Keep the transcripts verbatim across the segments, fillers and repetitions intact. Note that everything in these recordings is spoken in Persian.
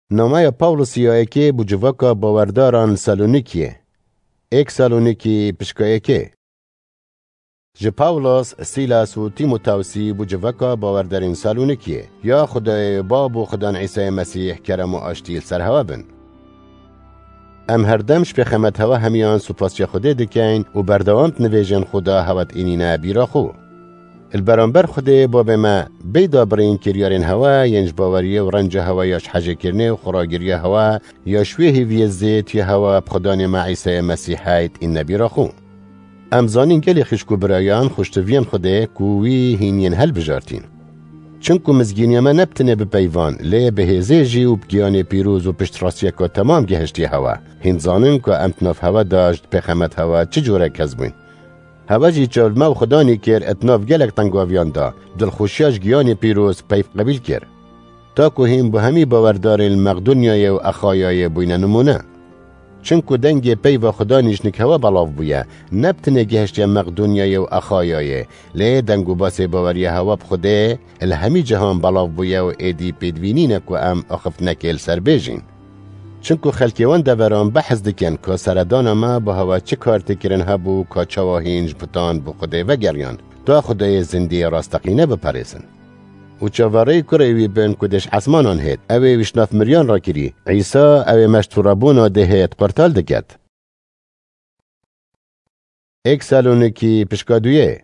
نامه پاولوس یایکی بوجواکا باورداران سالونیکیه. ایک سالونیکی پشکایکی. ج پاولوس سیلاس و تیموتائوسی بوجواکا باوردارین سالونیکیه. یا خدای باب و خدان عیسی مسیح کرم و آشتیل سرهوا بن. ام هر دمش به خمت هوا همیان سپاسیا خوده دکین و بردوامت نویجن خدا هوت اینینا بیرا خو. البرانبر خدا باب ما بیدا برین کریارین هوا ینج باوریه و رنج هوا یاش حجه کرنه و خوراگریه هوا یا شویه ویزه توی هوا بخدان ما عیسی مسیحیت این نبیرا خو. امزانین گلی خشکو برایان خوشتوین خدا کوی هینین هل بجارتین. چونکو مزگینی ما نبتنه به پیوان لی به هزیجی و بگیان پیروز و پشت راستیه که تمام گهشتی هوا هین زانن که امتناف هوا داشت پخمت هوا چه جوره کذبین هوا جی چال ما و خدانی کر اتناف گلک تنگاویان دا دلخوشیاش گیان پیروز پیف قبیل کر تا که هین به همی باوردار المقدونیای و اخایای بوین نمونه چونکو دنگ پیو خدانیش نک هوا بلاف بویه نبتنه گهشتی مقدونیای و اخایای لی دنگو باس باوری هوا بخوده الهمی جهان بلاف بویه و ایدی پیدوینی نکو ام اخفت نکل سر بیجین چونکو خلکیوان دوران بحث دکن که سردان ما با هوا چه کار تکرن هبو که چواهینج بطان بو خوده و گریان تا خدای زندی راستقینه بپریسن و چواره کروی بین کدش عصمانان هید اوی وشناف مریان را کری عیسا اوی مشتورابون ده هید قرطال دکت ایک سالونیکی پشکادویه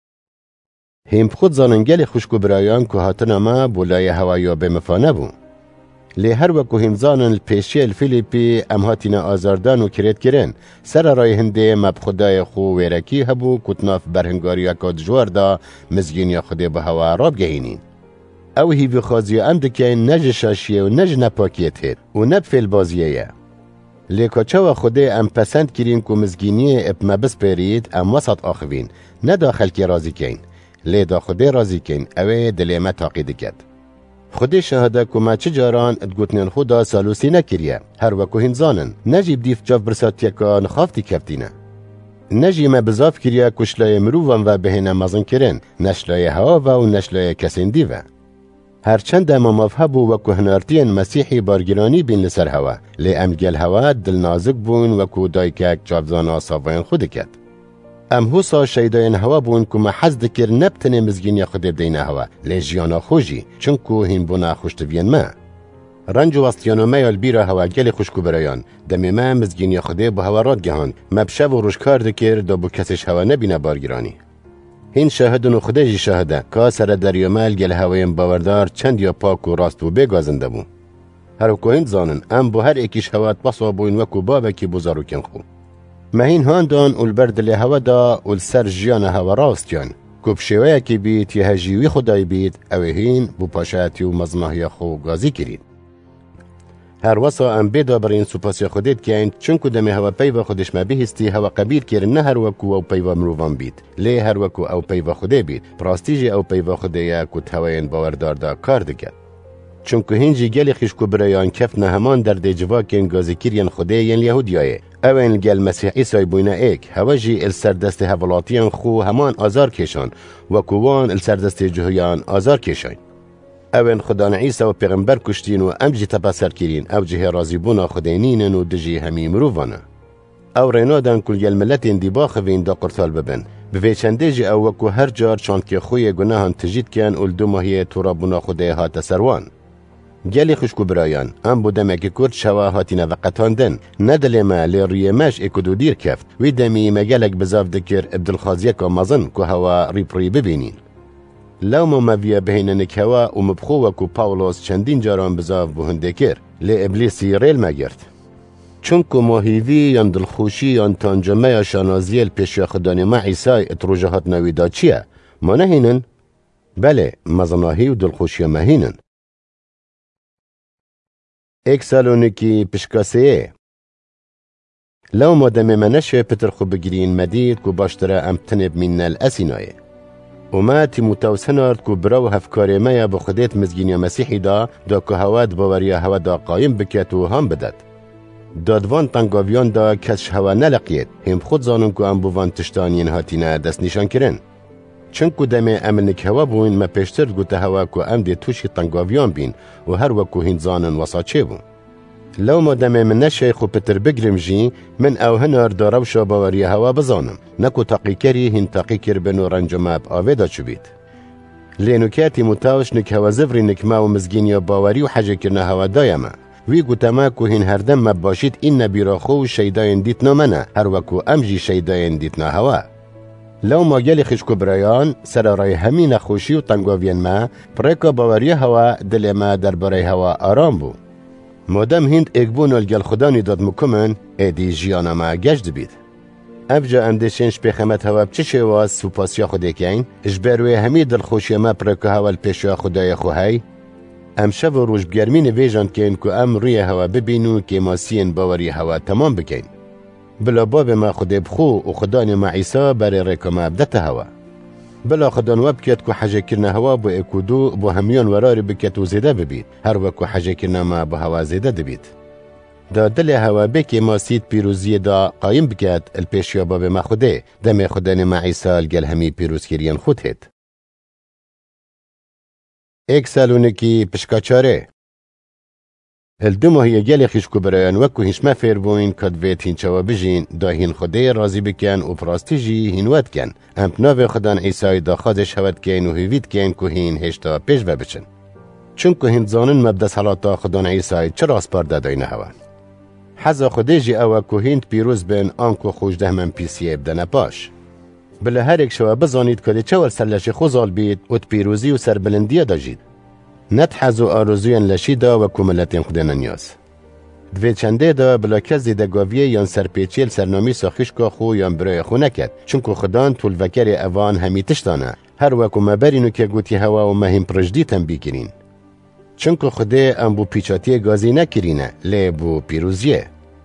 هم خود زاننگل خوشکو برایان که هاتن ما بولای هوایا بمفانه بون لی هر وکو هم زانن الپیشی الفیلیپی ام هاتینا آزاردان و کرید کرن سر رای هنده مبخدای خو ویرکی هبو کتناف برهنگاریا کد جوار دا مزگینیا خوده به هوا راب گهینین او هیوی خوازی ام دکین نج شاشیه و نج نپاکیت هید و نب فیل بازیه لیکا چوا خوده ام پسند کرین که مزگینی اپما بس پرید ام وسط آخوین نداخل کی رازی کین لی دا خوده رازی کین اوه دلیمه تاقید کد خودی شهده که ما چه جاران ادگوتنین خدا سالوسی نکریه هر وکو هنزانن نجیب دیف جاف برساتیه که نخافتی کفتینه نجی ما بزاف کریه کشلای مروفان و بهینه مزن کرن نشلای هوا و نشلای کسندی و هرچند ما مفهبو وکو هنارتین مسیحی بارگرانی بین لسر هوا لی امگل هوا دل نازک بون وکو دایکک جابزان آساوین خود کد ام حوصا شیداین هوا بون که ما حز دکر نبتنه مزگینی خود بدین هوا لی جیانا خوشی چونکو هین بونا خوشتوین ما رنج و وستیانو میال بیرا هوا گل خوشکو برایان دمی ما مزگینی خوده با هوا راد گهان مبشه و روشکار دکر دا بو کسش هوا نبینه بارگرانی هین شاهدون و خوده جی شاهده که سر دریومال گل هوایم باوردار چند یا پاک و راست و بگازنده بون هر وکو هند زانن ام بو هر ایکیش هوات باسوا بوین وکو بابکی بزارو کن خو مهین هاندان البرد لی هوا دا السر جیان هوا راست جان کب شویه کی بیت یه هجیوی خدای بیت اوهین بو پاشاتی و مزمه خو گازی کرید هر وصا ام بیدا برین سپاسی خودید کین چونکو دمی هوا پیوا خودش ما بهستی هوا قبیر کرن نه هر وکو او پیوا مروفان بیت لی هر وکو او پیوا خوده بیت پراستیجی او پیوا خوده یا کت هواین باوردار دا کار دکد چونکو هنجی گلی خیشکو برایان کف نهمان در دیجوا کن گازی کرین خوده ین یهودیایه اوین گل مسیح عیسی بوینا ایک هواجی السردست هولاتیان خو همان آزار کشان و کوان السردست جهیان آزار کشان اوین خدان عیسی و پیغمبر کشتین و امجی تپسر کرین او جه رازی بونا خدینین و دجی همی مرووانا او رینادان کل گل ملتین دی باخوین دا قرطال ببن به چنده جی او وکو هر جار چاند که خوی گناهان تجید کن اول دو ماهی تورا بونا خوده ها تسروان گلی خوشکو برایان ام بودم اکی کرد شوا هاتینا وقتاندن ندلی ما لی ریمش اکدو دیر کفت وی دمی مگلک بزاف دکر عبدالخازیه که مزن که هوا ریپ ری ببینین لو ما مویه بهیننک هوا و مبخو وکو پاولوس چندین جاران بزاف بهنده کر لی ابلیسی ریل مگرد چونکو ماهیوی یان دلخوشی یان تانجمه یا شانازیل پیش خدانی ما عیسی اتروجهات نویدا چیه؟ ما نهینن؟ بله مزناهی و دلخوشی مهینن ایک سالونیکی پشکاسیه لو مادم منشه پتر خو بگیرین مدید کو باشتره ام تنب من الاسینایه و ما تیموتائوس هنارد کو براو هفکاری میا بخودیت مزگینی مسیحی دا دا که هواد باوری هوا دا قایم بکت و هم بدد دادوان تنگاویان دا کش هوا نلقید هم خود زانون که ام بوان تشتانین هاتینه دست نشان کرن چونکو دمی امنک هوا بوین ما پیشتر گوته هوا که ام دی توشی تنگاویان بین و هر وکو هین زانن وساچه بون لو مادم من نشیخ و پتر بگرم جی من او هنر دارو شا باوری هوا بزانم نکو تاقی کری هین تاقی کر بنو رنجماب آویدا چو بید لینوکاتی متاوش نک هوا زفری نک ما و مزگین یا باوری و حجه کرنا هوا دایما وی گوتما که هین هردم مباشید این نبیراخو و شیداین دیتنا منه هر وکو امجی شیداین دیتنا هوا لو ما گلی خشکو برایان سر رای همین خوشی و تنگاوین ما پرکا باوری هوا دل ما در برای هوا آرام بو مادم هند اگبون الگل خدانی داد مکمن ایدی جیانا ما گشت بید افجا امدشنش بخمت هوا بچشه واز سوپاسیا خوده کن اجبروی همی دل خوشی ما پرکا هوا الپیشیا خدای خوهی امشب و روش بگرمین ویجان کن که ام روی هوا ببینو که ماسین باوری هوا تمام بکن بلا باب ما خود بخو و خدان ما عیسی برای ریکا ما بدت هوا بلا خدان وب کت که حجه کرنا هوا با اکودو با همیان وراری بکت و زیده ببید هر وکو حجه کرنا ما با هوا زیده دبید دا دل هوا بکی ما سید پیروزی دا قایم بکت الپیشیا باب ما خوده دم خدان ما عیسی الگل همی پیروز کریان خود هید ایک سالونکی پشکاچاره الدمو هي جالي خشكو برایان وکو هیش ما فیر بوین کد ویت هین چوا بجین دا هین خوده رازی بکن و پراستیجی هین ود کن ام پناو خدان عیسای دا خادش هود کن و هیوید کن که هین هشتا پیش و بچن چون که هین زانن مبدا صلاتا خدان عیسای چرا اسپار داداین هوا حزا خوده جی او که هین پیروز بین آنکو خوشده من پیسیه بدن پاش بله هر ایک شوا بزانید که چور سرلش خوزال بید و پیروزی و سربلندیه دا جید نتحزو آرزوین لشیدا و کملتین خودن نیاز. دوی چنده دا بلا کسی دا گاویه یان سرپیچیل سرنامی ساخیشکا خو یان برای خو نکد چونکو خدان طول وکر اوان همی تشتانه هر وکو مبرینو که گوتی هوا و مهم پرجدی تنبی کرین. چونکو خده ام بو پیچاتی گازی نکرینه لی بو پیروزیه.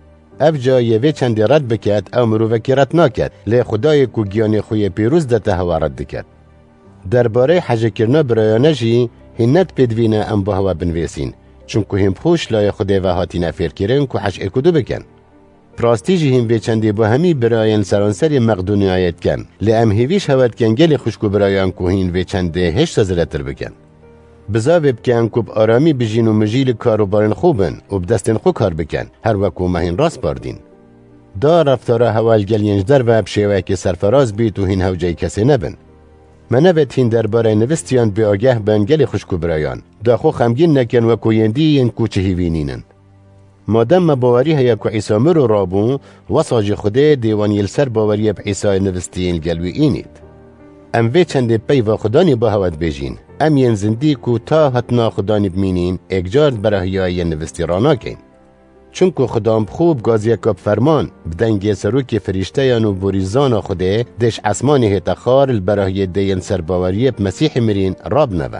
اف جا یوی چندی رد بکد او مرو وکرت نکد لی خدای کو گیانی خوی پیروز دتا هوا رد دکد. درباره حجه کرنا برایانه جی هنت بدوینه ام با هوا بنویسین چونکو هم خوش لای خوده و هاتی نفیر کرن که حش اکدو بکن پراستیجی هم ویچنده با همی براین سرانسری مقدونی آید کن لی ام هیویش هود کن گلی خوشکو براین که هین ویچنده هشت زلتر بکن بزاوی بکن که بآرامی بجین و مجیل کارو بارن خوبن و بدستن خو کار بکن هر وکو مهین راست باردین دا رفتارا هوال گلینج در و بشیوه که سرفراز بیت و هین هوجای کسی نبن منوت هین درباره نوستیان به آگه بنگل خوشکو برایان داخو خمگین نکن و کویندی این کوچه هیوینینن مادم مباوری هیا که عیسی مرو رابون وصاج خوده دیوانی السر باوری به عیسی نوستین گلوی اینید ام وی چند پی و خدانی با هود بیجین ام ین زندی کو تا هتنا خدانی بمینین اگجارد برای نوستی رانا کن چونکو خدام خوب گازی کب فرمان بدنگ سروک فرشته یانو بوریزان خوده دش اسمانی هتخار البراهی دین سرباوری مسیح مرین راب نوه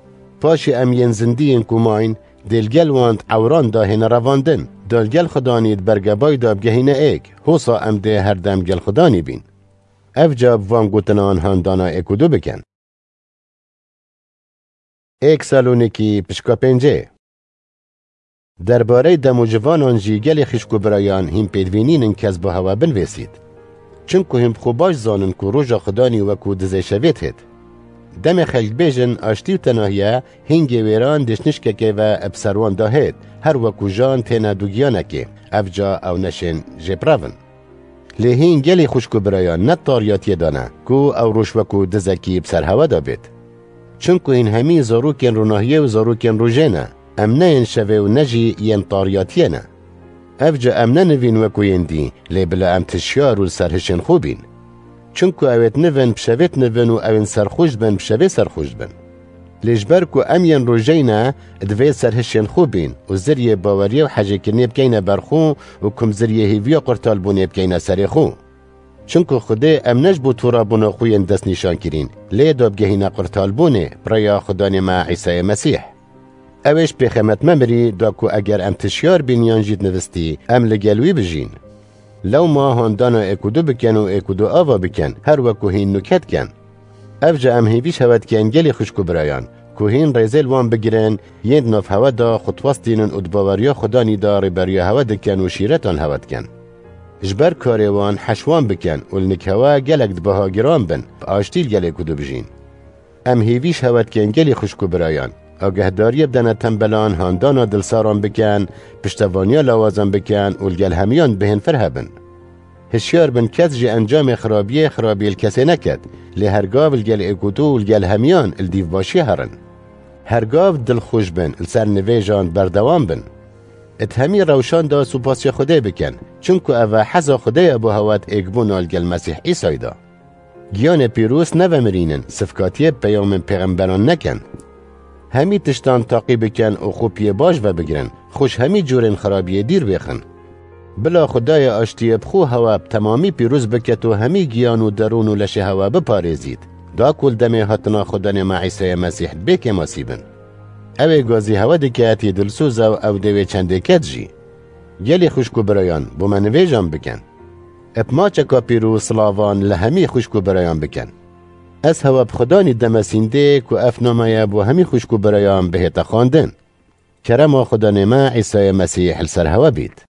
پاش ام ین زندین کماین دلگل واند عوران داهن رواندن دلگل خدانید برگبای دابگهین ایک حوصا ام ده هر دم گل خدانی بین اف جاب وان گوتنان هاندانا اکودو بکن ایک سالونکی پشکا پنجه درباره دم و جوانان جی گل خشکو برایان هم پیدوینین کس با هوا بنویسید چونکو هم خوباش زانن که روژا خدانی وکو دزه شوید هید دم خلق بیجن آشتی و تناهیه هنگی ویران دشنشکه که و ابسروان داهید هر وکو جان تینا دوگیانه که افجا او نشن جبراون لیهین گلی خشکو برایان نتاریاتی دانه که او روش وکو دزه کی بسر هوا دا بید چونکو این همی زاروکن روناهیه و زاروکن روژینه ام نه شوه و نجی ین طاریاتینا افجا ام نه نوین وکو یندی لی بلا ام تشیار و سرهشن خوبین چونکو اوید نوین بشویت نوین و اوین سرخوش بن بشوی سرخوش بن لیجبر کو ام ین روژینا دوی سرهشن خوبین و زریه باوریه و حجه کرنی بکینه برخو و کم زریه هیویا قرطال بونه بکینه سرخو چونکو خوده ام نجبو تورا بونه خوین دست نشان کرین لی دابگهینه قرطال بونه برای خدان ما عیسی مسیح اوش بخمت ممری داکو اگر ام تشیار بینیان جید نوستی ام لگلوی بجین لو ما هاندانا اکودو بکن و اکودو آوا بکن هر وکو هین نکت کن افجا ام هیویش هود کن گلی خوشکو برایان که هین ریزل وان بگیرن یند ناف هوا دا خطواستینن ادباوریا خدانی دا ریبریا هوا دکن و شیرتان هود کن جبر کاریوان حشوان بکن و لنک هوا گلک دباها گرام بن آشتیل گلی کدو بجین ام هیویش هود کن گلی خوشکو برایان آگهداری بدن تنبلان هاندانا دلساران بکن، پشتوانیا لوازم بکن و الگل همیان بهن فرهبن. هشیار بن کس جی انجام خرابیه خرابی الکسی نکد، لی هرگاو الگل اگودو و الگل همیان الدیو باشی هرن. هرگاو دل خوش بن، السر نویجان بردوام بن. ات همی روشان دا سوپاسی خوده بکن، چونکو اوه حزا خوده ابو هوات اگبون الگل مسیح ایسای دا. گیان پیروس نو مرینن، صفکاتیه پیام پیغمبران نکن. همی تشتان تاقی بکن و خوبیه باش و بگرن، خوش همی جورن خرابیه دیر بخن. بلا خدای آشتی بخو هوا تمامی پیروز بکت و همی گیان و درون و لش هوا بپارزید. دا کل دمی هاتنا خدان ما عیسی مسیح بک ماسیبن. اوه گازی هوا دکیتی دلسوز او او دوی چنده کت جی. گلی خوشکو برایان بو منویجان بکن. اپما چکا پیروز سلاوان لهمی خوشکو برایان بکن. از هوا بخدانی دمسینده که افنامه بو همی خوشکو برایان بهتا خواندن. کرم خدا نما عیسی مسیح السر هوا بید.